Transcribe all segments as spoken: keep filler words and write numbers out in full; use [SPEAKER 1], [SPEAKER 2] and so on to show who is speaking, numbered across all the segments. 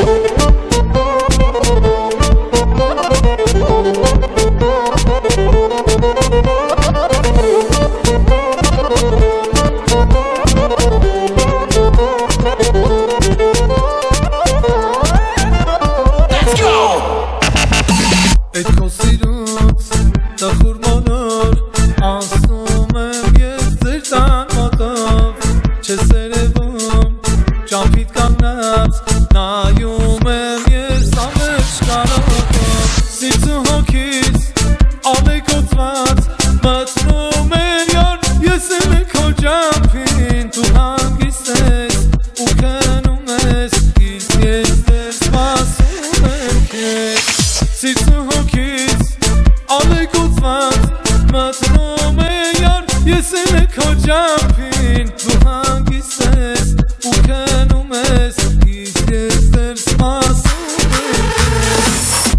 [SPEAKER 1] Այդ քո սիրուց տխուր մոնոր անցնում եմ ես ձեր տան մոտով Չես երևում ճամփիդ կանգնած նայում եմ ես ամեն շքանով Սիրտու հոգից ալեկոծված մտնում եմ յար ես եմ քո ճամփին Դու հանգիստ ես ու քնում ես իսկ ես դեռ սպասում եմ քեզ Սիրտու հոգից ալեկոծված մտնում է յար ես եմ քո ճամփին Դու հանգիստ ես ու քնում ես իսկ ես դեռ սպասում եմ քեզ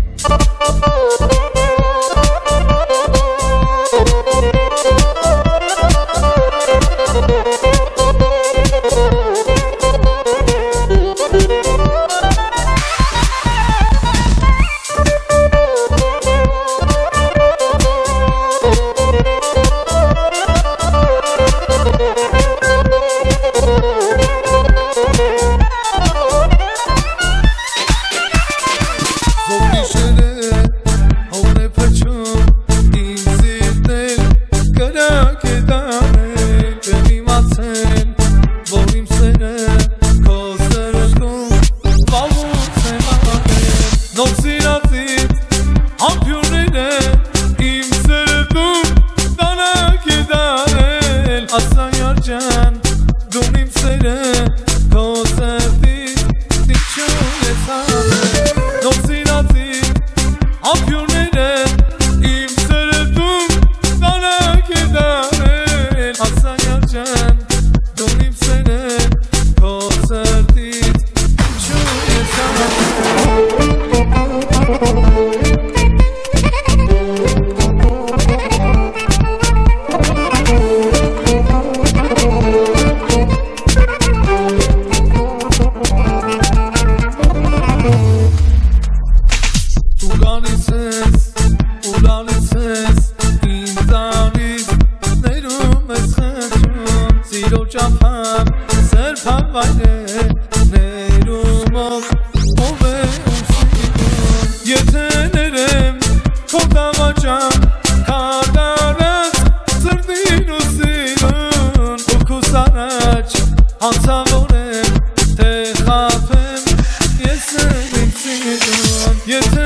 [SPEAKER 1] Ճամփամ սրբան վայրեր ներումով ով է ուսինում Եթե ներեմ քո դավաճան կատարած սրտին ու սիրուն ու քուս առաջ հանցավոր եմ թե խաբեմ ես եմ իմ սիրուն Եթե